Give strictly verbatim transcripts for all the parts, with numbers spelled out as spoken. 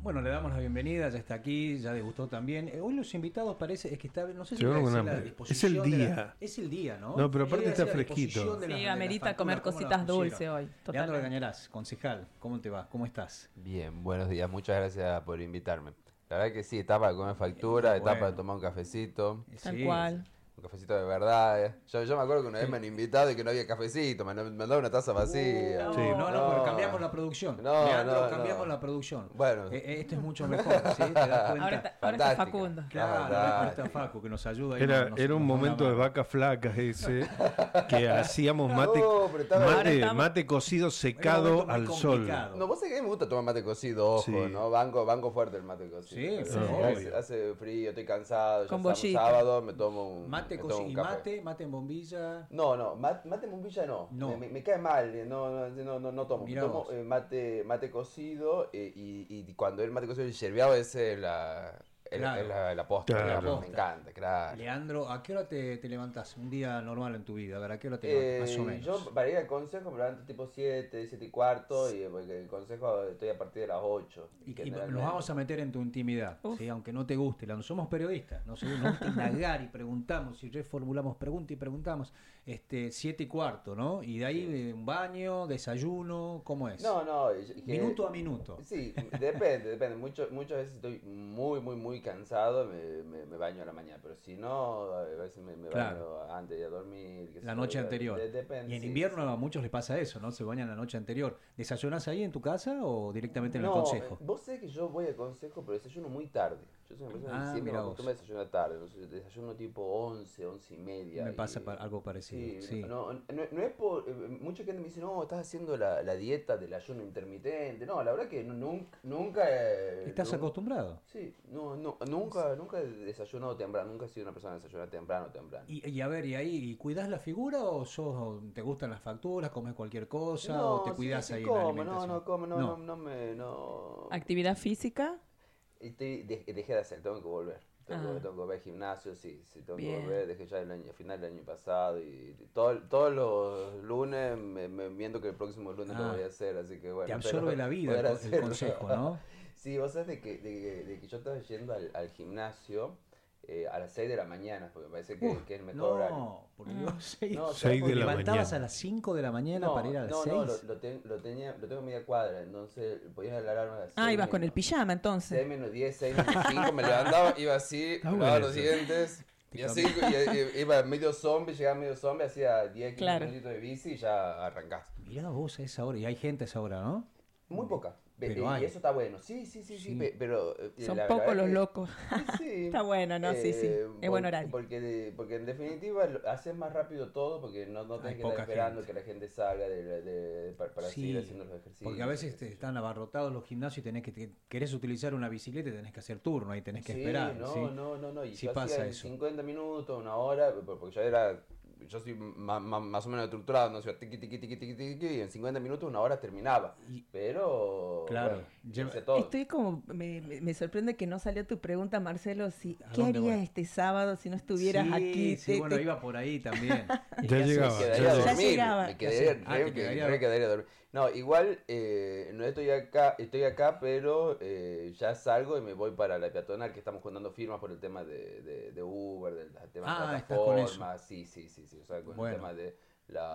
Bueno, le damos la bienvenida, ya está aquí, ya degustó también. Eh, hoy los invitados parece, es que está, no sé si Yo es una- la es disposición el de día. la- es el día, ¿no? No, pero aparte Debe está ser la disposición fresquito. de las- Sí, de las amerita facturas, comer cómo las cositas pusieron. dulces hoy, Leandro totalmente. Gañarás, concejal, ¿cómo te va? ¿Cómo estás? Bien, buenos días, muchas gracias por invitarme. La verdad que sí, está para comer factura, Eh, está bueno. para tomar un cafecito, Tal Sí, cual. un cafecito de verdad. eh. Yo, yo me acuerdo que una vez me han invitado y que no había cafecito, me han mandado una taza vacía. Uh, Sí. No, no, pero cambiamos la producción. No, Leandro, no, cambiamos no. la producción. Bueno. Eh, eh, esto es mucho mejor, ¿sí? ¿Te das cuenta? Ahora está, ahora está Fantástica. Facundo. Claro, Fantástica. ahora está Facu que nos ayuda. y Era, nos- era un nos da momento una de mano. vacas flacas ese, que hacíamos mate, No, pero estaba- Ahora mate, estamos- mate cocido Era secado un momento muy al sol. complicado. No, vos sabés que a mí me gusta tomar mate cocido, ojo, Sí. ¿no? Banco, banco fuerte el mate cocido. Sí, Pero sí, si obvio. hace, hace frío, estoy cansado, ya Con sábado, bollito. sábado me tomo un, Mate me tomo coci- un y café. mate, mate en bombilla. No, no, mate, mate en bombilla no. No. Me, me- me cae mal, eh, no, no, no, no, no tomo. Mirá tomo vos. eh, mate, mate cocido eh, y, y cuando el mate cocido el yerbeado ese es la, el, Claro. es la, la posta, Claro. digamos, La me posta. encanta, claro. Leandro, ¿a qué hora te, te levantás? Un día normal en tu vida, a ver, ¿a qué hora te Eh, levantas? Más o menos. yo para ir al consejo me levanto tipo siete, siete y cuarto, y porque el consejo estoy a partir de las ocho. Y, y generalmente. nos vamos a meter en tu intimidad, Uf. ¿sí? Aunque no te guste. Leandro, somos periodistas, nos nos gusta indagar y preguntamos y reformulamos preguntas y preguntamos. Este, siete y cuarto, ¿no? Y de ahí eh, un baño, desayuno, ¿cómo es? No, no. y- y que- Minuto a minuto. Sí, depende, depende. Mucho, muchas veces estoy muy, muy, muy cansado, me, me, me baño a la mañana. Pero si no, a veces me, me Claro. baño antes de dormir. qué sé La yo, noche de- anterior. de- depende, y en sí, invierno sí. a muchos les pasa eso, ¿no? Se bañan la noche anterior. ¿Desayunás ahí en tu casa o directamente en No, el consejo? eh, vos sabés que yo voy al consejo, pero desayuno muy tarde. Yo soy una persona Ah, que siempre mirá me vos. acostumbro a desayunar tarde. No sé, desayuno tipo once, once y media. Me y- pasa pa- algo parecido, Sí, sí. No, no, no es por. eh, mucha gente me dice, no, estás haciendo la, la dieta del ayuno intermitente. No, la verdad que nu- nunca. nunca eh, ¿Estás nun- acostumbrado? Sí, no, no, nunca, nunca he desayunado temprano. Nunca he sido una persona que desayuna temprano, temprano. Y, y a ver, ¿y ahí cuidás la figura o sos, te gustan las facturas, comes cualquier cosa o te sí, cuidás sí ahí como, en la no, alimentación? no, como, no, no, no me. No. Actividad física. Estoy, de- dejé de hacer, tengo que volver. Tengo, Ah. tengo que volver al gimnasio, sí, sí, tengo Bien. que volver. Dejé ya el año, a final del año pasado y todo, todos los lunes me, me viendo que el próximo lunes Ah. lo voy a hacer, así que bueno. Te absorbe pero la vida poder el, el hacerlo. consejo, ¿no? Sí, vos sabés de que, de, que- de que yo estaba yendo al, al gimnasio eh, a las seis de la mañana, porque me parece que, Uf, que es el mejor horario. no, por Dios, seis, No, Seis de la ¿levantabas mañana. a las cinco de la mañana No, para ir a las no, seis? no, lo, lo, ten- lo tenía, lo tengo a media cuadra, entonces podías alargarme a las Ah, seis ibas con el menos- pijama entonces. seis menos diez, seis menos cinco, me levantaba, iba así, Está lavaba bueno los eso. dientes, y así, y- y- iba medio zombie, llegaba medio zombie, hacía diez, quince Claro. minutitos de bici y ya arrancás. Mirá vos a esa hora, y hay gente a esa hora, ¿no? Muy poca, Pero y hay. eso está bueno, sí, sí, sí, sí, Sí. pe- pero... eh, Son la pocos verdad los que- locos. Sí, Está bueno, ¿no? Sí, sí. Es por- buen horario. Porque, de- porque en definitiva lo- haces más rápido todo porque no, no Hay tenés que poca estar esperando gente. que la gente salga de, de- de- para, para Sí, seguir haciendo los ejercicios. porque a veces te están abarrotados los gimnasios y tenés que te- querés utilizar una bicicleta y tenés que hacer turno, ahí tenés que Sí, esperar. no, ¿sí? no, no, no. Y Sí yo pasa hacía en eso. cincuenta minutos, una hora, por- porque yo era, yo soy ma- ma- más o menos estructurado, no sé, tiqui, tiqui, tiqui, tiqui, tiqui, y en cincuenta minutos, una hora terminaba. Y- Pero, Claro, bueno, lleva- hice todo. Estoy como, me, me- me sorprende que no salió tu pregunta, Marcelo, si, ¿A ¿qué dónde harías voy? este sábado si no estuvieras Sí, aquí? sí, Te- bueno, te- iba por ahí también. Ya ¿Qué haces? llegaba. Me quedaría Ya a llegaba. dormir, llegaba. me quedaría, Ah, te re- quedaría- re quedaría a dormir. No, igual eh, no estoy acá, estoy acá, pero eh, ya salgo y me voy para la peatonal que estamos juntando firmas por el tema de, de, de Uber, del tema Ah, de estás con eso. plataformas, sí, sí, sí, sí, o sea, con Bueno. el tema de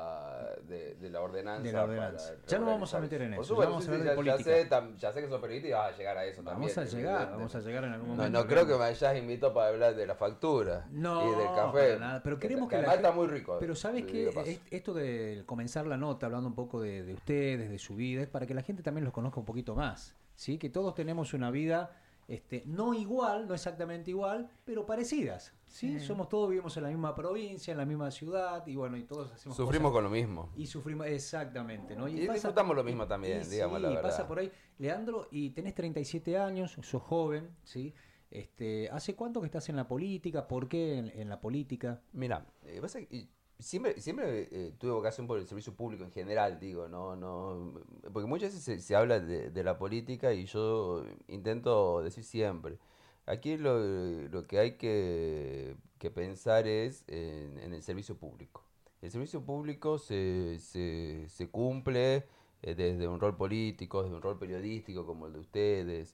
la de, de la ordenanza. De la ordenanza. para Ya nos vamos a regularizar meter en Por eso, ya supuesto, vamos a sí, hablar sí, de ya, ya política. sé, tam- ya sé que sos periodista y vas a llegar a eso también. Vamos a llegar, evidentemente. vamos a llegar en algún No, momento. no creo que me hayas invitado para hablar de la factura No, y del café. para nada, pero queremos que, además la está gente- muy rico. Pero sabes te que digo paso. esto de comenzar la nota hablando un poco de, de ustedes, de su vida, es para que la gente también los conozca un poquito más, ¿sí? Que todos tenemos una vida este, no igual, no exactamente igual, pero parecidas, ¿sí? Sí. Somos todos, vivimos en la misma provincia, en la misma ciudad y bueno, y todos hacemos Sufrimos cosas- con lo mismo. y sufrimos, exactamente, ¿no? Y disfrutamos lo mismo también, y digamos sí, la verdad. pasa por ahí. Leandro, y tenés treinta y siete años, sos joven, ¿sí? Este, ¿hace cuánto que estás en la política? ¿Por qué en, en la política? Mira, eh, pasa que, y siempre, siempre eh, tuve vocación por el servicio público en general, digo, no, no, porque muchas veces se, se habla de, de la política y yo intento decir siempre, aquí lo, lo que hay que, que pensar es en, en el servicio público. El servicio público se, se, se cumple eh, desde un rol político, desde un rol periodístico como el de ustedes.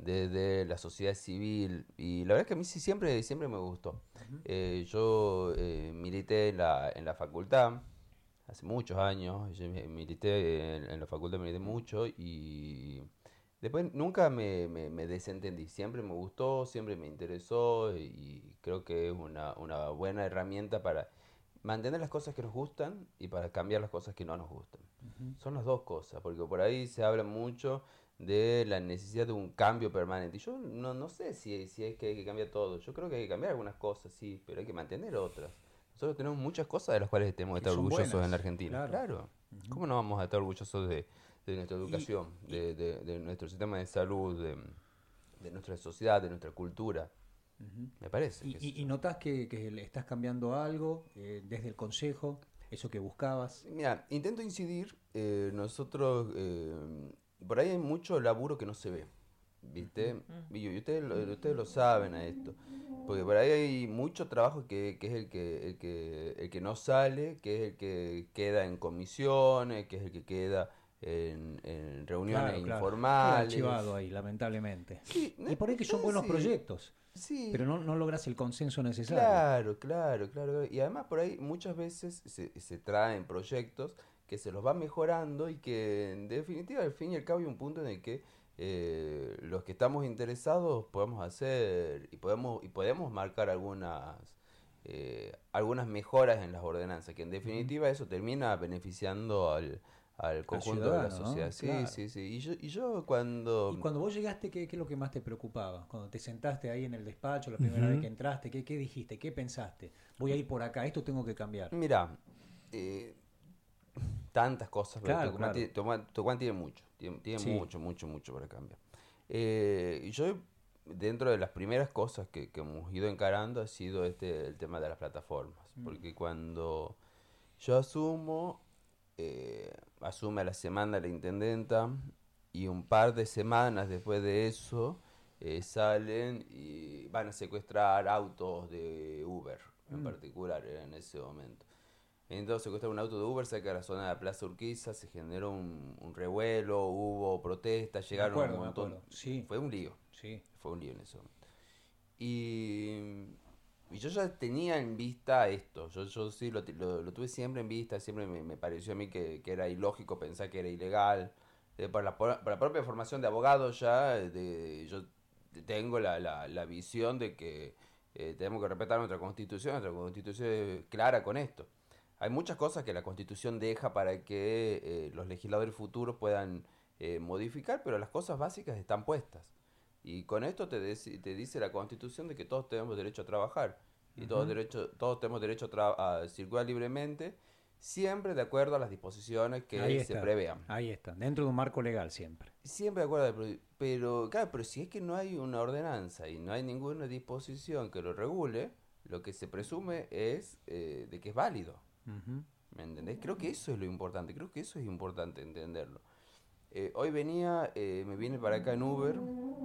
desde la sociedad civil, y la verdad es que a mí sí siempre, siempre me gustó. Uh-huh. Eh, yo eh, milité en la, en la facultad, hace muchos años, yo milité en, en la facultad, milité mucho, y después nunca me, me, me desentendí, siempre me gustó, siempre me interesó, y, y creo que es una, una buena herramienta para mantener las cosas que nos gustan y para cambiar las cosas que no nos gustan. Uh-huh. Son las dos cosas, porque por ahí se habla mucho de la necesidad de un cambio permanente. Y yo no, no sé si, si es que hay que cambiar todo. Yo creo que hay que cambiar algunas cosas, sí, pero hay que mantener otras. Nosotros tenemos muchas cosas de las cuales tenemos que estar orgullosos buenas, en la Argentina. Claro. claro. Uh-huh. ¿Cómo no vamos a estar orgullosos de, de nuestra educación, y, de, de, de nuestro sistema de salud, de, de nuestra sociedad, de nuestra cultura? Uh-huh. Me parece. ¿Y, y, y notas que, que le estás cambiando algo eh, desde el consejo, eso que buscabas? Mira, intento incidir. Eh, nosotros... Eh, por ahí hay mucho laburo que no se ve, ¿viste? Uh-huh. Y ustedes lo, ustedes lo saben a esto. Porque por ahí hay mucho trabajo que, que es el que, el, que, el que no sale, que es el que queda en comisiones, que es el que queda en, en reuniones claro, informales. Claro. Archivado ahí, lamentablemente. Sí, y por ahí que son buenos sí. proyectos. Sí. Pero no, no logras el consenso necesario. Claro, claro, claro. Y además por ahí muchas veces se, se traen proyectos que se los va mejorando y que en definitiva al fin y al cabo hay un punto en el que eh, los que estamos interesados podemos hacer y podemos y podemos marcar algunas eh, algunas mejoras en las ordenanzas, que en definitiva eso termina beneficiando al, al conjunto de la sociedad. ¿No? Sí, claro. sí, sí. Y yo, y yo cuando... Y cuando vos llegaste, ¿qué, ¿qué es lo que más te preocupaba? Cuando te sentaste ahí en el despacho, la primera uh-huh. vez que entraste, ¿qué, ¿qué dijiste? ¿Qué pensaste? Voy a ir por acá, esto tengo que cambiar. Mirá, eh, tantas cosas, claro, pero Tucumán, claro. tiene, Tucumán, Tucumán tiene mucho, tiene, tiene sí. mucho, mucho, mucho para cambiar. Eh, y yo, dentro de las primeras cosas que, que hemos ido encarando, ha sido este el tema de las plataformas. Mm. Porque cuando yo asumo, eh, asume a la semana la intendenta, y un par de semanas después de eso, eh, salen y van a secuestrar autos de Uber, en mm. particular, en ese momento. Entonces secuestraron un auto de Uber cerca de la zona de la Plaza Urquiza, se generó un, un revuelo, hubo protestas, llegaron acuerdo, un montón. Sí. Fue un lío. Sí. Fue un lío en ese momento. Y, y yo ya tenía en vista esto. Yo, yo sí lo, lo, lo tuve siempre en vista, siempre me, me pareció a mí que, que era ilógico pensar que era ilegal. Eh, por, la, por la propia formación de abogado ya, de, yo tengo la, la, la visión de que eh, tenemos que respetar nuestra Constitución, nuestra Constitución es clara con esto. Hay muchas cosas que la Constitución deja para que eh, los legisladores futuros puedan eh, modificar, pero las cosas básicas están puestas. Y con esto te, de- te dice la Constitución de que todos tenemos derecho a trabajar. Y uh-huh. todos, derecho, todos tenemos derecho a, tra- a circular libremente, siempre de acuerdo a las disposiciones que ahí se está, prevean. Ahí está, dentro de un marco legal siempre. Siempre de acuerdo, pero, pero claro, pero si es que no hay una ordenanza y no hay ninguna disposición que lo regule, lo que se presume es eh, de que es válido. Uh-huh. ¿Me entendés? Creo que eso es lo importante, creo que eso es importante entenderlo. Eh, hoy venía, eh, me vine para acá en Uber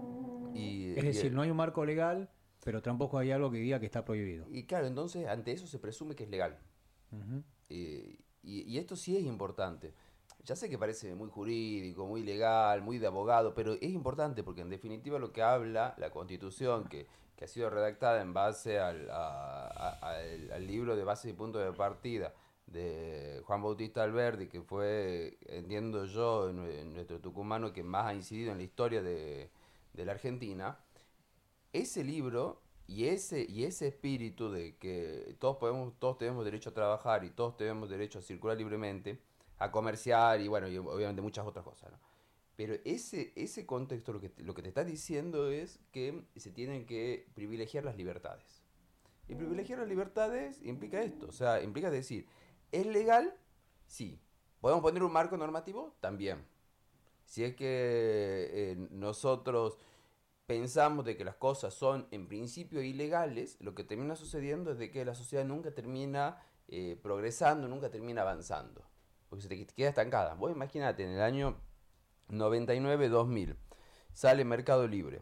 y... Es decir, y, no hay un marco legal, pero tampoco hay algo que diga que está prohibido. Y claro, entonces ante eso se presume que es legal. Uh-huh. Eh, y, y esto sí es importante. Ya sé que parece muy jurídico, muy legal, muy de abogado, pero es importante porque en definitiva lo que habla la Constitución, que, que ha sido redactada en base al, a, a, al, al libro de base y punto de partida de Juan Bautista Alberdi, que fue, entiendo yo, en nuestro tucumano que más ha incidido en la historia de, de la Argentina, ese libro y ese, y ese espíritu de que todos, podemos, todos tenemos derecho a trabajar y todos tenemos derecho a circular libremente, a comerciar y bueno, y obviamente muchas otras cosas, ¿no? Pero ese, ese contexto lo que, te, lo que te está diciendo es que se tienen que privilegiar las libertades. Y privilegiar las libertades implica esto, o sea, implica decir, ¿es legal? Sí. ¿Podemos poner un marco normativo? También. Si es que eh, nosotros pensamos de que las cosas son en principio ilegales, lo que termina sucediendo es de que la sociedad nunca termina eh, progresando, nunca termina avanzando. Porque se te queda estancada. Vos imagínate, en el año noventa y nueve dos mil sale Mercado Libre.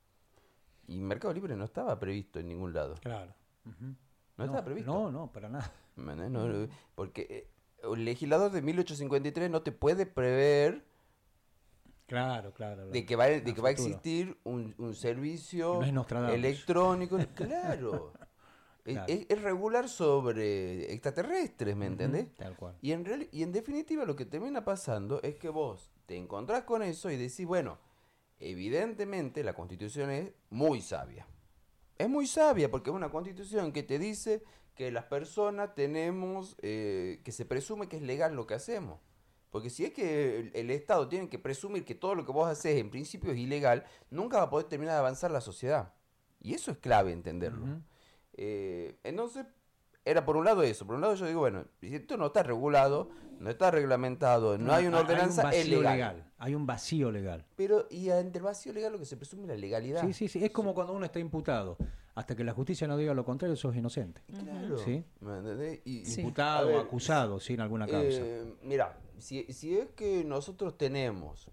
Y Mercado Libre no estaba previsto en ningún lado. Claro. Uh-huh. No, no estaba previsto. No, no, para nada. No, no, porque eh, el legislador de mil ochocientos cincuenta y tres no te puede prever Claro, claro. De que va, de a que va a futuro. existir un, un servicio Que no es Nostradamus. electrónico. Claro. Es, Claro. es- es regular sobre extraterrestres, ¿me Ujú, entendés? tal cual. Y en, real- y en definitiva lo que termina pasando es que vos te encontrás con eso y decís, bueno, evidentemente la constitución es muy sabia. Es muy sabia porque es una constitución que te dice que las personas tenemos, eh, que se presume que es legal lo que hacemos. Porque si es que el, el Estado tiene que presumir que todo lo que vos haces en principio es ilegal, nunca va a poder terminar de avanzar la sociedad. Y eso es clave entenderlo. Ujú. Eh, entonces, era por un lado eso. Por un lado yo digo, bueno, si esto no está regulado, no está reglamentado, no hay una ordenanza, Hay un es vacío legal. legal. Hay un vacío legal. Pero, y ante el vacío legal lo que se presume es la legalidad. Sí, sí, sí. Es como cuando uno está imputado. Hasta que la justicia no diga lo contrario, sos inocente. Claro. Sí. ¿Me entendés? Y- Sí. Imputado A ver, o acusado, sin alguna causa. Eh, mira, si, si es que nosotros tenemos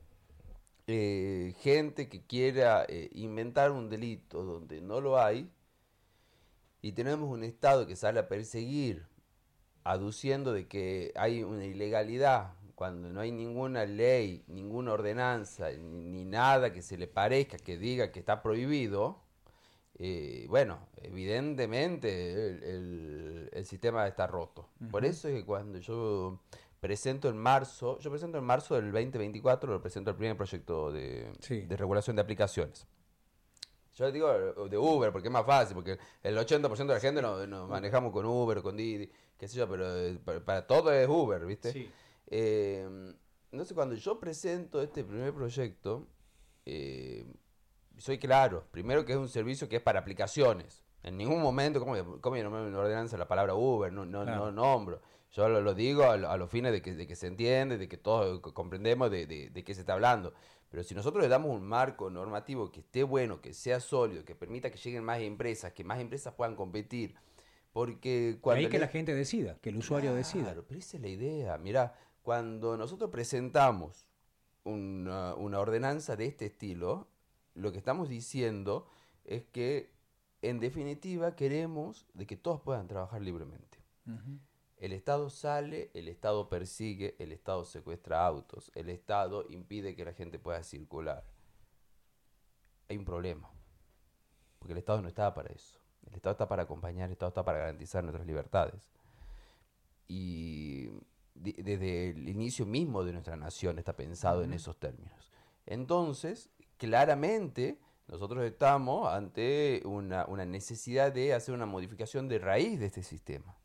eh, gente que quiera eh, inventar un delito donde no lo hay, y tenemos un Estado que sale a perseguir, aduciendo de que hay una ilegalidad, cuando no hay ninguna ley, ninguna ordenanza, ni, ni nada que se le parezca, que diga que está prohibido, eh, bueno, evidentemente el, el- el sistema está roto. Por Ujú. eso es que cuando yo presento en marzo, yo presento en marzo del veinte veinticuatro, lo presento el primer proyecto de, Sí. de regulación de aplicaciones. Yo digo de Uber porque es más fácil, porque el ochenta por ciento de la gente nos, nos manejamos con Uber o con Didi, qué sé yo, pero eh, para, para todo es Uber, ¿viste? Sí. Eh, entonces cuando yo presento este primer proyecto, eh, soy claro, primero que es un servicio que es para aplicaciones. En ningún momento, ¿cómo, cómo yo no me ordenanza la palabra Uber? No, no, Claro. no nombro. Yo lo, lo digo a, lo- a los fines de que, de que se entiende, de que todos co- comprendemos de, de, de qué se está hablando. Pero si nosotros le damos un marco normativo que esté bueno, que sea sólido, que permita que lleguen más empresas, que más empresas puedan competir, porque Y cuando... ahí que le- la gente decida, que el usuario decida. Claro, pero esa es la idea. Mirá, cuando nosotros presentamos una, una ordenanza de este estilo, lo que estamos diciendo es que, en definitiva, queremos de que todos puedan trabajar libremente. Ujú. El Estado sale, el Estado persigue, el Estado secuestra autos, el Estado impide que la gente pueda circular. Hay un problema, porque el Estado no está para eso. El Estado está para acompañar, el Estado está para garantizar nuestras libertades. Y de- desde el inicio mismo de nuestra nación está pensado en Ujú. esos términos. Entonces, claramente, nosotros estamos ante una, una necesidad de hacer una modificación de raíz de este sistema.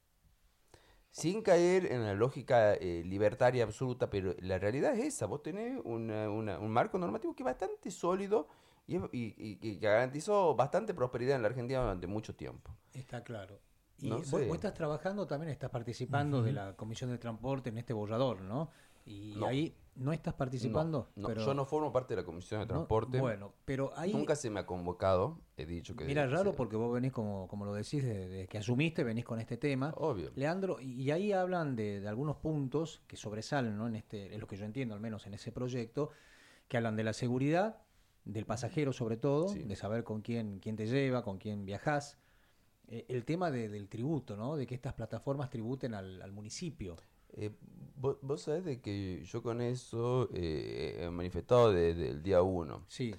Sin caer en la lógica eh, libertaria absoluta, pero la realidad es esa. Vos tenés una- una- un marco normativo que es bastante sólido y, es- y- y- y que garantizó bastante prosperidad en la Argentina durante mucho tiempo. Está claro. Y No vos, sé. vos estás trabajando, también estás participando de la Comisión de Transporte en este borrador, ¿no? Y No. ahí no estás participando. No, no, pero, yo no formo parte de la Comisión de no, Transporte. bueno, pero ahí... Nunca se me ha convocado. He dicho que... Mira, que raro se- porque vos venís, como, como lo decís, desde de que asumiste, venís con este tema. Obvio. Leandro, y, y ahí hablan de, de algunos puntos que sobresalen, ¿no? En este, es lo que yo entiendo, al menos en ese proyecto, que hablan de la seguridad, del pasajero sobre todo, Sí. de saber con quién, quién te lleva, con quién viajás. Eh, el tema de- del tributo, ¿no? De que estas plataformas tributen al, al municipio. Eh, vos, vos sabés de que yo con eso eh, he manifestado desde el día uno. Sí,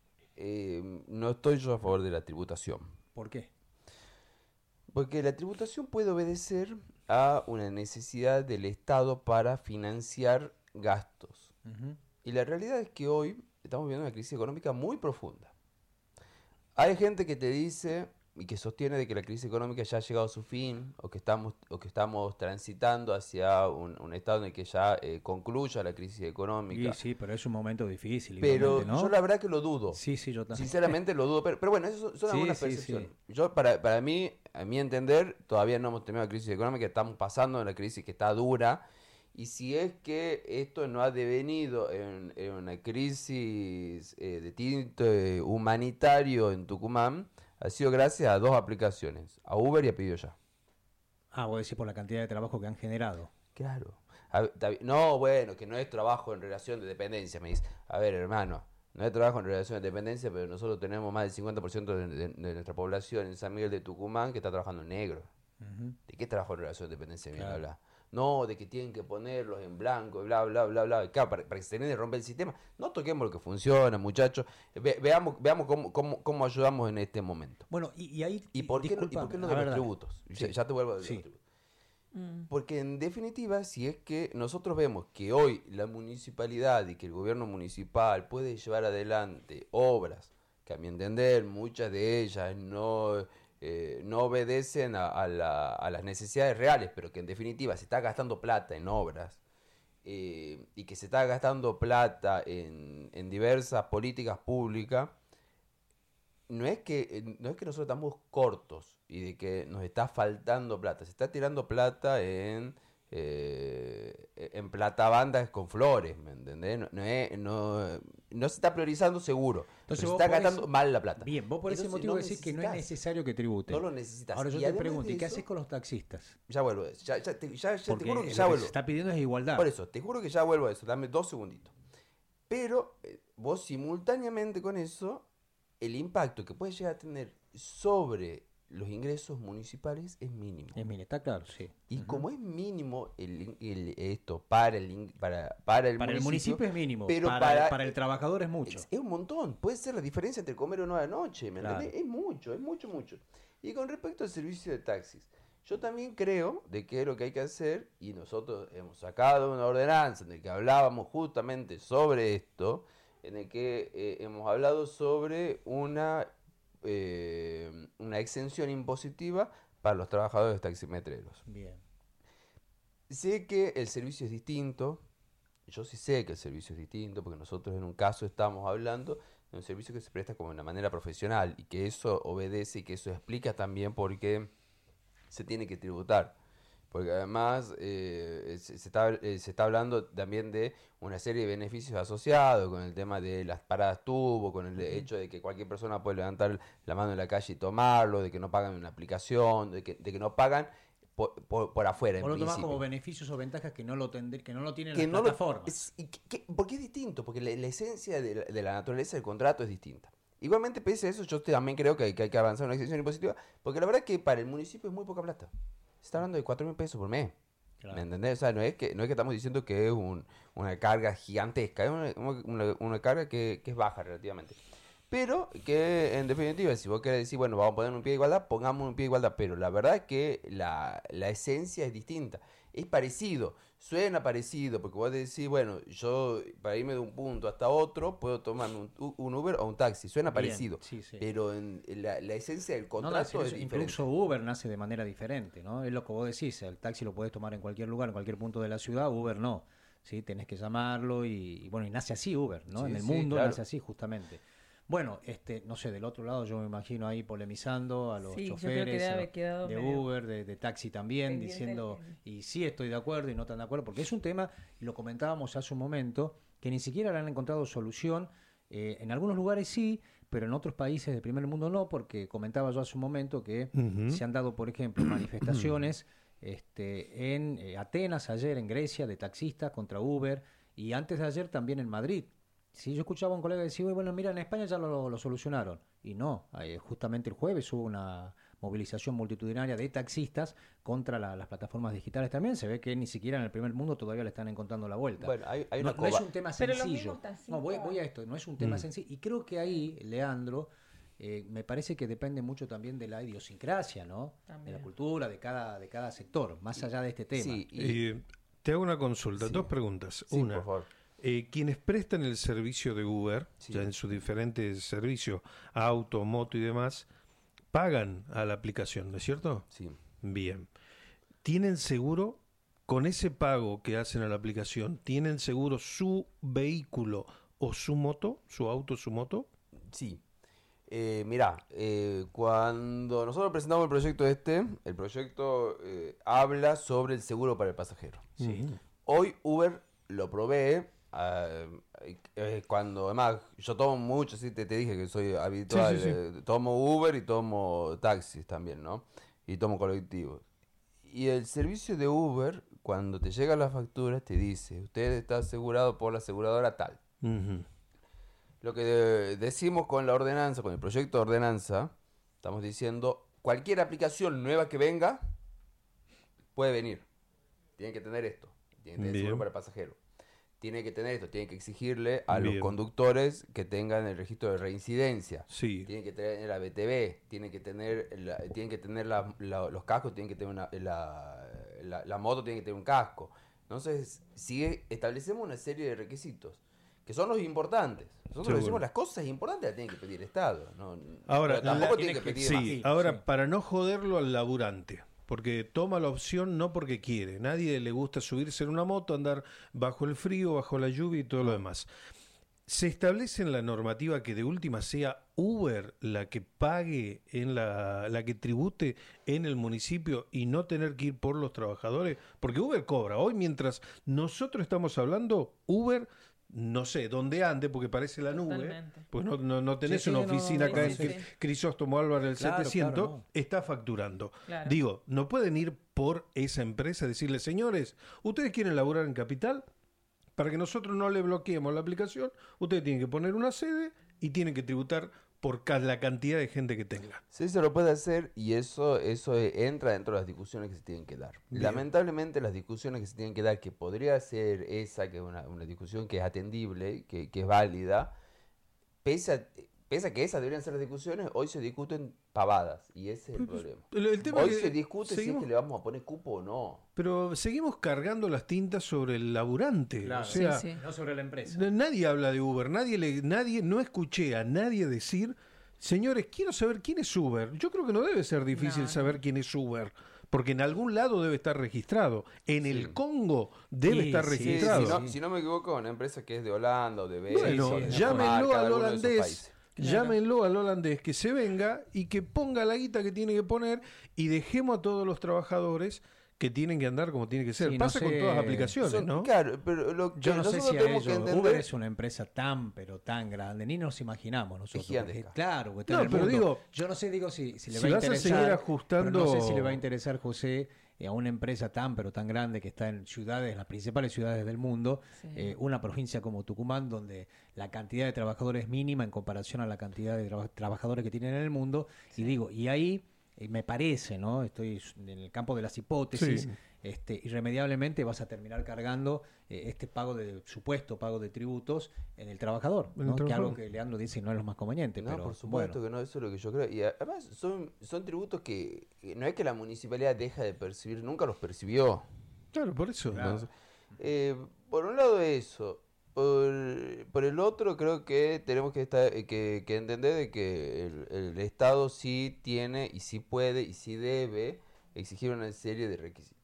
Eh, no estoy yo a favor de la tributación. ¿por qué? Porque la tributación puede obedecer a una necesidad del Estado para financiar gastos. Ujú. Y la realidad es que hoy estamos viviendo una crisis económica muy profunda. Hay gente que te dice y que sostiene de que la crisis económica ya ha llegado a su fin o que estamos, o que estamos transitando hacia un, un estado en el que ya eh, concluya la crisis económica. Y sí, pero es un momento difícil, Pero igualmente, ¿no? yo la verdad que lo dudo. Sí, sí, yo también. Sinceramente lo dudo, pero, pero bueno, eso son, son Sí, algunas sí, percepciones. sí. Yo, para, para mí, a mi entender, todavía no hemos tenido la crisis económica, estamos pasando en la crisis que está dura, y si es que esto no ha devenido en, en una crisis eh, de tinte humanitario en Tucumán, ha sido gracias a dos aplicaciones, a Uber y a Pedido Ya. Ah, vos decís por la cantidad de trabajo que han generado. Claro. A ver, está bien. No, bueno, que no es trabajo en relación de dependencia, me dice. A ver, hermano, no es trabajo en relación de dependencia, pero nosotros tenemos más del cincuenta por ciento de, de- de nuestra población en San Miguel de Tucumán que está trabajando en negro. Ujú. ¿De qué trabajo en relación de dependencia viene a Claro. hablar? no, de que tienen que ponerlos en blanco, bla, bla, bla, bla, claro, para, para que se termine de romper el sistema. No toquemos lo que funciona, muchachos. Ve, veamos veamos cómo, cómo, cómo ayudamos en este momento. Bueno, y, y ahí... ¿Y por, qué no, ¿Y por qué no de a ver, los dale. tributos? Sí. Ya, ya te vuelvo a decir Sí. los tributos. Porque en definitiva, si es que nosotros vemos que hoy la municipalidad y que el gobierno municipal puede llevar adelante obras que a mi entender muchas de ellas no, eh, no obedecen a, a, la, a las necesidades reales, pero que en definitiva se está gastando plata en obras eh, y que se está gastando plata en, en diversas políticas públicas, no es que no es que nosotros estamos cortos y de que nos está faltando plata, se está tirando plata en eh, en platabandas con flores, ¿me entendés? No, no, es, no, no se está priorizando seguro, Entonces se vos está por gastando ese- mal la plata. Bien, vos por ese Entonces, motivo no decís que no es necesitas. necesario que tributen. No lo necesitas. Ahora yo Y te además pregunto, de ¿y qué eso- haces con los taxistas? Ya vuelvo a eso, ya, ya, te, ya, ya te Porque juro que lo ya que vuelvo. se está pidiendo es igualdad. Por eso, te juro que ya vuelvo a eso, dame dos segunditos. Pero eh, vos simultáneamente con eso, el impacto que puede llegar a tener sobre los ingresos municipales es mínimo. Es mínimo, está claro, sí. Y Ujú. como es mínimo el, el- esto para el, in- para, para el Para el municipio es mínimo, pero para, para, el, para el trabajador es mucho. Es, es un montón. Puede ser la diferencia entre comer o no a la noche, ¿me Claro. entendés? Es mucho, es mucho, mucho. Y con respecto al servicio de taxis, yo también creo de que lo que hay que hacer, y nosotros hemos sacado una ordenanza en la que hablábamos justamente sobre esto, en el que eh, hemos hablado sobre una, eh, una exención impositiva para los trabajadores taximetreros. Bien. Sé que el servicio es distinto, yo sí sé que el servicio es distinto, porque nosotros en un caso estamos hablando de un servicio que se presta como de una manera profesional y que eso obedece y que eso explica también por qué se tiene que tributar. Porque además eh, se, se está, eh, se está hablando también de una serie de beneficios asociados con el tema de las paradas tubo, con el hecho de que cualquier persona puede levantar la mano en la calle y tomarlo, de que no pagan una aplicación, de que, de que no pagan por, por, por afuera. Vos en lo tomás principio. como beneficios o ventajas que no lo, tendr- que no lo tienen Que las no lo- plataformas. es- y que- que- porque es distinto, porque la, la esencia de la, de la naturaleza del contrato es distinta. Igualmente, pese a eso, yo también creo que hay, que hay que avanzar en una exención impositiva, porque la verdad es que para el municipio es muy poca plata. Se está hablando de cuatro mil pesos por mes. Claro. ¿Me entendés? O sea, no es que, no es que estamos diciendo que es un- una carga gigantesca, es una, una- una- una carga que, que es baja relativamente. Pero que, en definitiva, si vos querés decir, bueno, vamos a poner un pie de igualdad, pongamos un pie de igualdad. Pero la verdad es que la, la esencia es distinta. Es parecido, suena parecido, porque vos decís, bueno, yo para irme de un punto hasta otro, puedo tomarme un, un Uber o un taxi. Suena Bien, parecido. sí, sí. Pero en, en la, la esencia del No, no, contrato es- es diferente. incluso Uber nace de manera diferente, ¿no? Es lo que vos decís, el taxi lo podés tomar en cualquier lugar, en cualquier punto de la ciudad, Uber no. Sí, tenés que llamarlo y, y bueno, y nace así Uber, ¿no? Sí, en el sí, mundo claro. nace así justamente. Bueno, este, no sé, del otro lado yo me imagino ahí polemizando a los Sí, yo creo que choferes debe a- haber quedado de medio Uber, de, de taxi también, pendiente diciendo, el- y sí estoy de acuerdo y no tan de acuerdo, porque es un tema, y lo comentábamos hace un momento, que ni siquiera le han encontrado solución. Eh, en algunos lugares sí, pero en otros países del primer mundo no, porque comentaba yo hace un momento que Ujú. se han dado, por ejemplo, manifestaciones este, en eh, Atenas ayer, en Grecia, de taxistas contra Uber, y antes de ayer también en Madrid. Sí, yo escuchaba a un colega decir, bueno, mira, en España ya lo, lo solucionaron. Y no, eh, justamente el jueves hubo una movilización multitudinaria de taxistas contra la- las plataformas digitales también. Se ve que ni siquiera en el primer mundo todavía le están encontrando la vuelta. Bueno, hay, hay no, una no es coba- un tema Pero los sencillo. mismos taxistas- No, voy, voy a esto, no es un tema Mm. sencillo. Y creo que ahí, Leandro, eh, me parece que depende mucho también de la idiosincrasia, ¿no? De También. la cultura, de cada, de cada sector, más allá de este tema. Sí, y- Eh, te hago una consulta, Sí. dos preguntas. sí, Una, por favor. eh, quienes prestan el servicio de Uber, Sí. ya en sus diferentes servicios, auto, moto y demás, pagan a la aplicación, ¿no es cierto? Sí. Bien. ¿Tienen seguro? Con ese pago que hacen a la aplicación, ¿tienen seguro su vehículo o su moto, su auto, su moto? Sí. Eh, mirá, eh, cuando nosotros presentamos el proyecto este, el proyecto eh, habla sobre el seguro para el pasajero. Sí. Hoy Uber lo provee. ah, eh, cuando, además, yo tomo mucho, sí, te, te dije que soy habitual. Sí, sí, sí. eh, tomo Uber y tomo taxis también, ¿no? Y tomo colectivos. Y el servicio de Uber, cuando te llega la factura, te dice: usted está asegurado por la aseguradora tal. Ujú. Lo que de- decimos con la ordenanza, con el proyecto de ordenanza, estamos diciendo, cualquier aplicación nueva que venga, puede venir. tiene que tener esto, tiene que tener Bien. seguro para el pasajero, tiene que tener esto, tiene que exigirle a Bien. los conductores que tengan el registro de reincidencia, Sí. tiene que tener la B T V, tiene que tener, la, tienen que tener la- la- los cascos, tienen que tener una, la, la, la moto tiene que tener un casco. Entonces, sigue, establecemos una serie de requisitos que son los importantes. Nosotros Seguro. decimos las cosas importantes las tiene que pedir el Estado. No, Ahora, pero tampoco la- tiene que tiene que- pedir Sí, más. Sí, ahora sí. para no joderlo al laburante, porque toma la opción no porque quiere. Nadie le gusta subirse en una moto, andar bajo el frío, bajo la lluvia y todo lo demás. Se establece en la normativa que de última sea Uber la que pague, en la, la que tribute en el municipio y no tener que ir por los trabajadores, porque Uber cobra. Hoy mientras nosotros estamos hablando, Uber, no sé, dónde ande, porque parece la nube, Totalmente. pues no, no, no tenés Sí, sí, una no, oficina sí, acá sí, en sí. Crisóstomo Álvarez el Claro, setecientos, claro, no. está facturando. Claro. Digo, no pueden ir por esa empresa, decirle, señores, ustedes quieren laburar en Capital, para que nosotros no le bloqueemos la aplicación, ustedes tienen que poner una sede y tienen que tributar por ca- la cantidad de gente que tenga. Sí, se lo puede hacer y eso, eso eh, entra dentro de las discusiones que se tienen que dar. Bien. Lamentablemente las discusiones que se tienen que dar, que podría ser esa, que es una, una discusión que es atendible, que, que es válida, pese a, pese a que esas deberían ser las discusiones, hoy se discuten pavadas y ese es el problema. El, el tema Hoy es que se discute si es seguimos- que le vamos a poner cupo o no. pero seguimos cargando las tintas sobre el laburante. Claro. O sea, Sí, sí. No sobre la empresa. n- nadie habla de Uber, nadie le, nadie, no escuché a nadie decir, señores, quiero saber quién es Uber. Yo creo que no debe ser difícil No, no. saber quién es Uber, porque en algún lado debe estar registrado. En Sí. el Congo debe Sí, estar sí, Sí, registrado. si, no, sí. si no me equivoco, una empresa que es de Holanda o de Bélgica. Bueno, sí, de llámenlo Dinamarca, al alguno de esos holandés, países. Claro. llámenlo al holandés que se venga y que ponga la guita que tiene que poner y dejemos a todos los trabajadores que tienen que andar como tiene que ser. Sí, no Pasa con sé, todas las aplicaciones, Son- ¿no? Claro, pero lo que Yo no sé nosotros si a tenemos ellos, que entender... Uber es una empresa tan, pero tan grande, ni nos imaginamos nosotros. gigantesca. Porque, claro, que está No, en el pero mundo. digo, yo no sé, digo, si, si le si va a vas a interesar. seguir ajustando- pero no sé si le va a interesar, José, eh, a una empresa tan, pero tan grande que está en ciudades, las principales ciudades del mundo, Sí. eh, una provincia como Tucumán, donde la cantidad de trabajadores es mínima en comparación a la cantidad de traba- trabajadores que tienen en el mundo. Y digo, y ahí eh, me parece, ¿no? Estoy en el campo de las hipótesis. Sí. Este, irremediablemente vas a terminar cargando eh, este pago de supuesto pago de tributos en el trabajador, En el ¿no? Que trabajador. algo que Leandro dice no es lo más conveniente, No, pero por supuesto bueno. que no, eso es lo que yo creo. Y además son, son tributos que que no es que la municipalidad deja de percibir, nunca los percibió. Claro, por eso. Entonces, eh, por un lado eso, por, por el otro creo que tenemos que, estar, eh, que, que entender de que el, el Estado sí tiene y sí puede y sí debe exigir una serie de requisitos.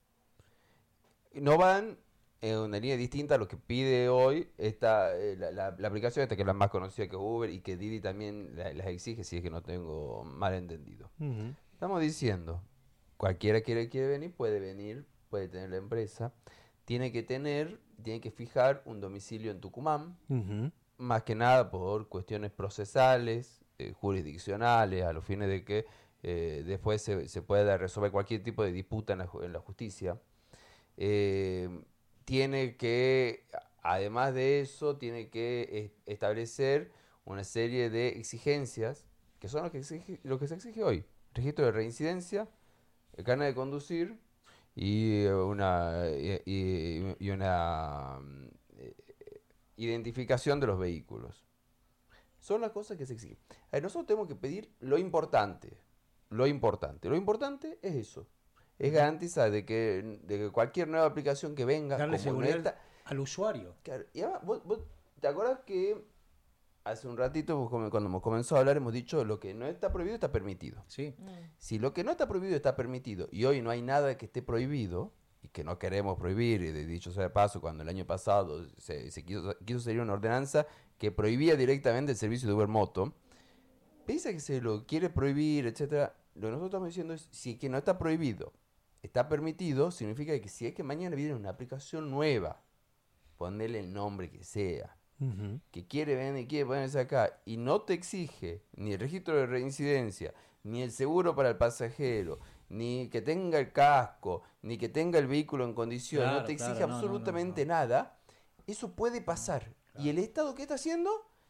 No van en una línea distinta a lo que pide hoy esta, eh, la, la- la aplicación esta que es la más conocida que es Uber y que Didi también la- las exige si es que no tengo mal entendido. Ujú. Estamos diciendo, cualquiera que quiere venir puede venir, puede tener la empresa, tiene que tener, tiene que fijar un domicilio en Tucumán, Ujú. más que nada por cuestiones procesales, eh, jurisdiccionales, a los fines de que eh, después se, se pueda resolver cualquier tipo de disputa en la, ju- en la justicia. Eh, tiene que, además de eso, tiene que es- establecer una serie de exigencias, que son lo que, exige, lo que se exige hoy. Registro de reincidencia, el carnet de conducir y eh, una, y, y- y una mm, eh, identificación de los vehículos. Son las cosas que se exigen. A ver, nosotros tenemos que pedir lo importante. Lo importante. Lo importante es eso. Es garantizar de que, de que cualquier nueva aplicación que venga, Darle como seguridad esta, al usuario. claro, y además, vos, vos ¿te acuerdas que hace un ratito, vos come- cuando hemos comenzado a hablar, hemos dicho lo que no está prohibido está permitido? Sí. Mm. Si lo que no está prohibido está permitido y hoy no hay nada que esté prohibido y que no queremos prohibir, y de dicho sea de paso, cuando el año pasado se, se quiso, quiso salir una ordenanza que prohibía directamente el servicio de Uber Moto, pese a que se lo quiere prohibir, etcétera, lo que nosotros estamos diciendo es si que no está prohibido está permitido, significa que si es que mañana viene una aplicación nueva, ponerle el nombre que sea, Ujú. que quiere venir y quiere ponerse acá y no te exige ni el registro de reincidencia, ni el seguro para el pasajero, ni que tenga el casco, ni que tenga el vehículo en condición, Claro, no te exige claro, no, no, no, absolutamente no. nada, eso puede pasar. ¿Y el Estado qué está haciendo?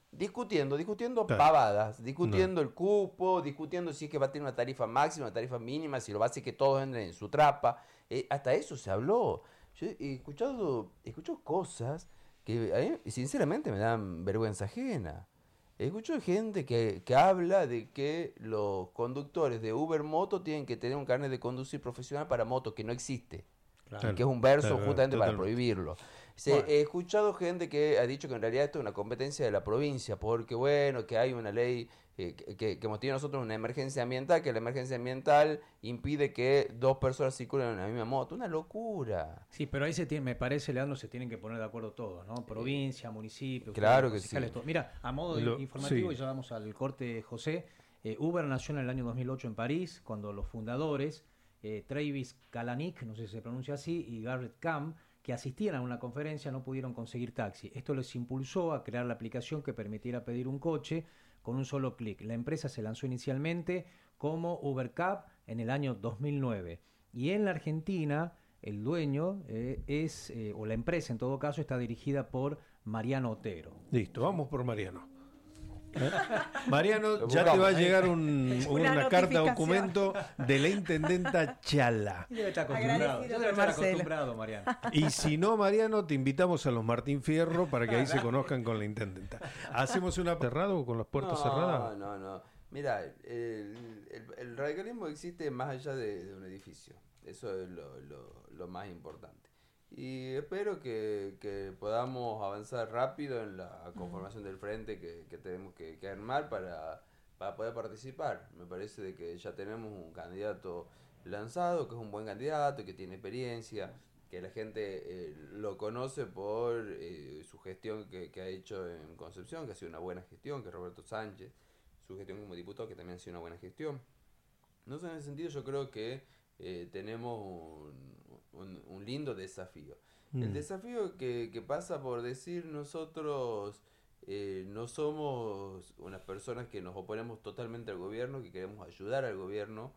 discutiendo, discutiendo Claro. pavadas, discutiendo el cupo, discutiendo si es que va a tener una tarifa máxima, una tarifa mínima, si lo va a hacer que todos entren en su trapa. Eh, hasta eso se habló. Yo he escuchado, he escuchado cosas que a mí, sinceramente, me dan vergüenza ajena. Escucho gente que, que habla de que los conductores de Uber Moto tienen que tener un carnet de conducir profesional para moto, que no existe. Claro. Y que es un verso Claro, justamente para totalmente. prohibirlo. Se- Bueno. He escuchado gente que ha dicho que en realidad esto es una competencia de la provincia, porque bueno, que hay una ley eh, que, que, que hemos tenido nosotros una emergencia ambiental, que la emergencia ambiental impide que dos personas circulen en la misma moto. Una locura. Sí, pero ahí se tiene, me parece, Leandro, se tienen que poner de acuerdo todos, ¿no? Provincia, municipio, Claro ustedes, que concejales, sí. todo. Mira, a modo de Lo- informativo, sí. y ya vamos al corte, José, eh, Uber nació en el año dos mil ocho en París, cuando los fundadores, eh, Travis Kalanick, no sé si se pronuncia así, y Garrett Camp, que asistían a una conferencia, no pudieron conseguir taxi. Esto les impulsó a crear la aplicación que permitiera pedir un coche con un solo clic. La empresa se lanzó inicialmente como UberCab en el año dos mil nueve. Y en la Argentina, el dueño eh, es, eh, o la empresa en todo caso, está dirigida por Mariano Otero. Listo, vamos por Mariano. ¿Eh? Mariano, Lo ya te buscamos. va a llegar un- Una una carta notificación. documento de la intendenta Chala. Debe estar acostumbrado, Agradecido debe por estar Marcelo. acostumbrado, Mariano. Y si no, Mariano, te invitamos a los Martín Fierro para que ahí se conozcan con la intendenta. ¿Hacemos una cerrado con las puertas no, cerradas? No, no, Mira, el, el- el radicalismo existe más allá de, de un edificio. Eso es lo, lo- lo más importante. Y espero que, que podamos avanzar rápido en la conformación del frente que, que tenemos que, que armar para, para poder participar. Me parece de que ya tenemos un candidato lanzado, que es un buen candidato, que tiene experiencia, que la gente eh, lo conoce por eh, su gestión que, que ha hecho en Concepción, que ha sido una buena gestión, que es Roberto Sánchez, su gestión como diputado, que también ha sido una buena gestión. No sé, en ese sentido yo creo que eh, tenemos un, un- un lindo desafío. El Mm. desafío que, que pasa por decir nosotros eh, no somos unas personas que nos oponemos totalmente al gobierno, que queremos ayudar al gobierno,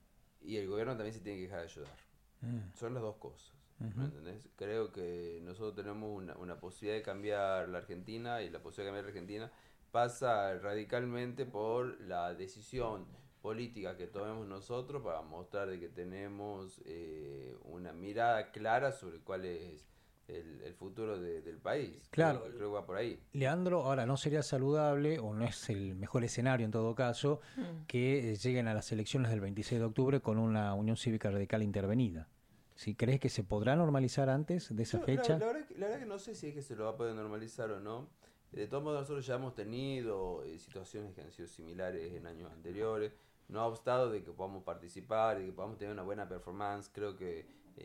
y el gobierno también se tiene que dejar de ayudar. Mm. Son las dos cosas. Ujú. ¿Me entendés? Creo que nosotros tenemos una, una posibilidad de cambiar la Argentina, y la posibilidad de cambiar la Argentina pasa radicalmente por la decisión política que tomemos nosotros para mostrar de que tenemos eh, una mirada clara sobre cuál es el, el futuro de- del país. Claro. Creo, creo que va por ahí. Leandro, ahora no sería saludable, o no es el mejor escenario en todo caso, que eh, lleguen a las elecciones del veintiséis de octubre con una Unión Cívica Radical intervenida. ¿Sí? ¿Crees que se podrá normalizar antes de esa Yo, fecha? La, la verdad, que- la verdad que no sé si es que se lo va a poder normalizar o no. De todos modos, nosotros ya hemos tenido eh, situaciones que han sido similares en años anteriores. No ha obstado de que podamos participar y que podamos tener una buena performance. Creo que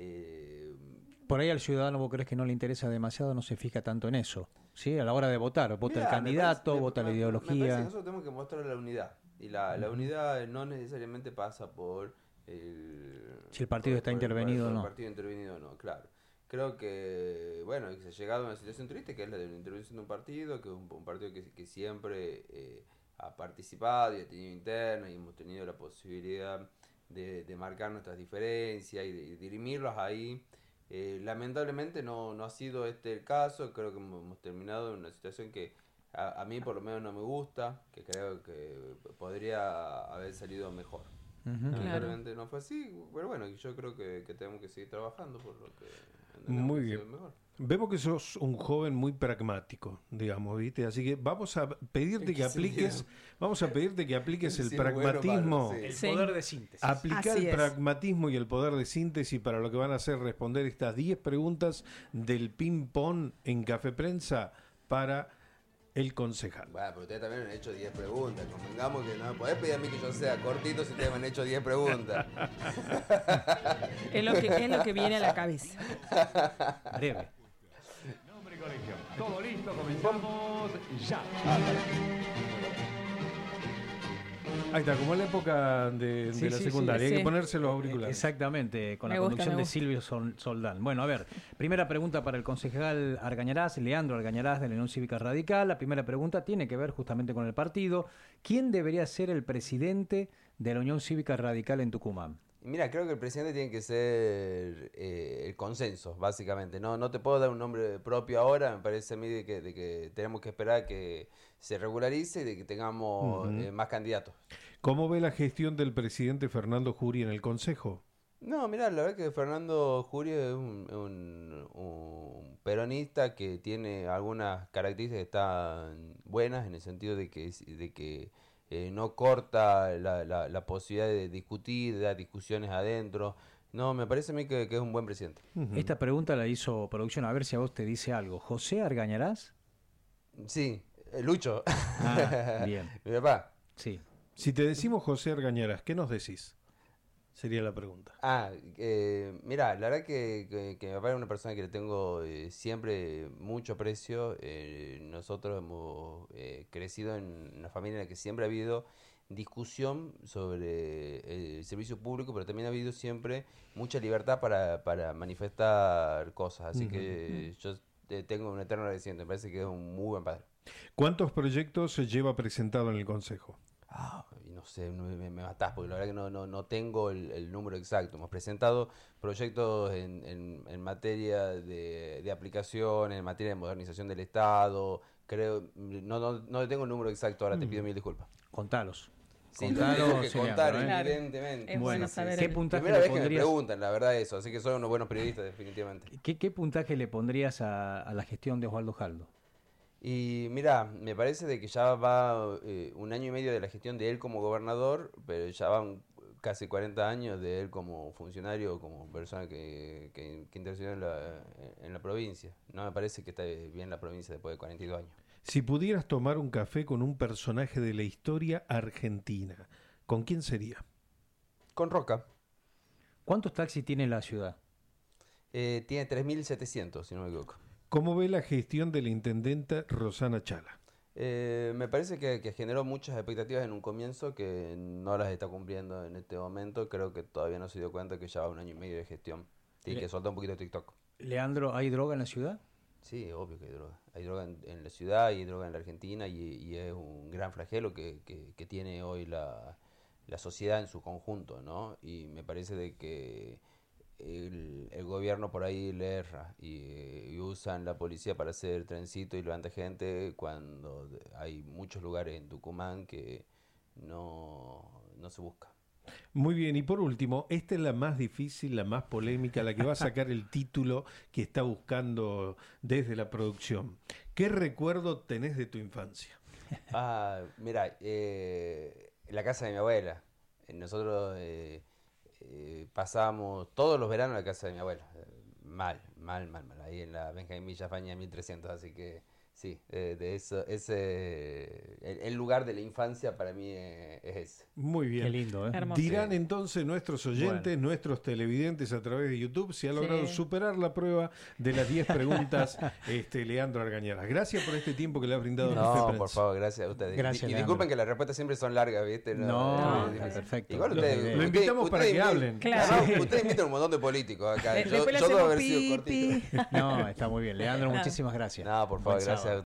eh, Por ahí al ciudadano, ¿vos crees que no le interesa demasiado? No se fija tanto en eso. ¿Sí? A la hora de votar, vota Mirá, el me candidato, parece- me- vota la me- Me parece que ideología. nosotros tenemos que mostrar la unidad. Y la, la unidad no necesariamente pasa por el... Si el partido por- está por- por- intervenido o por el no. partido intervenido o no, claro. Creo que, bueno, que se ha llegado a una situación triste, que es la de la intervención de un partido, que es un, un partido que, que siempre eh, ha participado y ha tenido interna, y hemos tenido la posibilidad de, de marcar nuestras diferencias y de, y dirimirlas ahí. Eh, lamentablemente no, no ha sido este el caso. Creo que hemos, hemos terminado en una situación que a, a mí por lo menos no me gusta, que creo que podría haber salido mejor. Ujú. Lamentablemente no fue así, pero bueno, yo creo que, que tenemos que seguir trabajando por lo que Muy que bien. sea mejor. Vemos que sos un joven muy pragmático, digamos, ¿viste? Así que vamos a pedirte que ¿En qué apliques, sentido? vamos a pedirte que apliques el Sí, bueno, pragmatismo. malo, sí. El Sí. poder de síntesis. Aplicar Así el es. pragmatismo y el poder de síntesis para lo que van a hacer responder estas diez preguntas del ping-pong en Café Prensa para el concejal. Bueno, pero ustedes también me han hecho diez preguntas. Convengamos que no me podés pedir a mí que yo sea cortito si ustedes me han hecho diez preguntas. Es lo que, es lo que viene a la cabeza. Breve. Nombre y colegio. Todo listo, comenzamos ya. Ahí está, como en la época de, de Sí, la sí, secundaria, sí, hay sí. que ponerse los auriculares. Exactamente, con Me la gusta, conducción me de gusta. Silvio Sol- Soldán. Bueno, a ver, primera pregunta para el concejal Argañarás, Leandro Argañarás de la Unión Cívica Radical. La primera pregunta tiene que ver justamente con el partido. ¿Quién debería ser el presidente de la Unión Cívica Radical en Tucumán? Mira, creo que el presidente tiene que ser eh, el consenso, básicamente. No, no te puedo dar un nombre propio ahora, me parece a mí de que, de que tenemos que esperar que se regularice y de que tengamos Ujú. eh, más candidatos. ¿Cómo ve la gestión del presidente Fernando Jury en el Consejo? No, mira, la verdad que Fernando Jury es un, un- un peronista que tiene algunas características que están buenas en el sentido de que, de que eh, no corta la, la, la posibilidad de discutir, de dar discusiones adentro. No, me parece a mí que, que es un buen presidente. Ujú. Esta pregunta la hizo producción, a ver si a vos te dice algo. ¿José Argañarás? Sí, eh, Lucho. Ah, bien. Mi papá. Sí. Si te decimos José Argañarás, ¿qué nos decís? Sería la pregunta. Ah, eh, mira, la verdad que, que, que mi papá es una persona que le tengo eh, siempre mucho aprecio. Eh, nosotros hemos eh, crecido en una familia en la que siempre ha habido discusión sobre el servicio público, pero también ha habido siempre mucha libertad para, para manifestar cosas. Así Ujú. que yo eh, tengo un eterno agradecimiento. Me parece que es un muy buen padre. ¿Cuántos proyectos se lleva presentado en el Consejo? Ah, y no sé, no me, me matás porque la verdad que no, no, no tengo el, el número exacto. Hemos presentado proyectos en, en, en materia de, de aplicación, en materia de modernización del Estado. Creo, no, no, no le tengo el número exacto, ahora te pido mil disculpas. Contalos. Sí, Contalo, lo tengo que Leandro, contar, ¿eh? Claro. evidentemente. Es bueno saber ¿Qué el- puntaje Primera le vez que me pondrías, preguntan, la verdad, eso. Así que son unos buenos periodistas, definitivamente. ¿qué, qué puntaje le pondrías a, a la gestión de Osvaldo Jaldo? Y mira, me parece de que ya va eh, un año y medio de la gestión de él como gobernador, pero ya van casi cuarenta años de él como funcionario, como persona que, que, que intercedió en la, en la provincia. No me parece que está bien la provincia después de cuarenta y dos años. Si pudieras tomar un café con un personaje de la historia argentina, ¿con quién sería? Con Roca, ¿Cuántos taxis tiene la ciudad? eh, tiene tres mil setecientos, si no me equivoco. ¿Cómo ve la gestión de la intendenta Rosana Chala? Eh, me parece que, que generó muchas expectativas en un comienzo que no las está cumpliendo en este momento. Creo que todavía no se dio cuenta que ya va un año y medio de gestión. Y Le- que soltó un poquito de TikTok. Leandro, ¿hay droga en la ciudad? Sí, obvio que hay droga. Hay droga en, en la ciudad y hay droga en la Argentina y, y es un gran flagelo que, que, que tiene hoy la, la sociedad en su conjunto, ¿no? Y me parece de que el, el gobierno por ahí le erra y, y usan la policía para hacer trencito y levanta gente cuando de- hay muchos lugares en Tucumán que no, no se busca. Muy bien, y por último, esta es la más difícil, la más polémica, la que va a sacar el título que está buscando desde la producción. ¿Qué recuerdo tenés de tu infancia? Ah, mira, eh, en la casa de mi abuela. Eh, Nosotros eh, eh, pasábamos todos los veranos en la casa de mi abuela. Eh, Mal, mal, mal, mal. Ahí en la Benjamín Villa Faña mil trescientos, así que sí, eh, de eso, ese, el, el lugar de la infancia para mí eh, es ese. Muy bien. Qué lindo, ¿eh? Hermoso. Dirán Sí. entonces nuestros oyentes, nuestros televidentes a través de YouTube, si ha Sí. logrado superar la prueba de las diez preguntas, este Leandro Argañarás. Gracias por este tiempo que le has brindado a No, Fe por Prensa. favor, gracias a ustedes. Gracias, y, y Leandro. disculpen que las respuestas siempre son largas, ¿viste? No, es difícil. perfecto. Igual Lo ustedes, que- Lo ustedes- invitamos para ustedes que invi- hablen. Claro. No, ustedes invitan un montón de políticos acá. De- Yo, después le yo debo hacemos haber sido pi, cortito. pi. No, está muy bien. Leandro, muchísimas gracias. No, por favor, Buen sábado.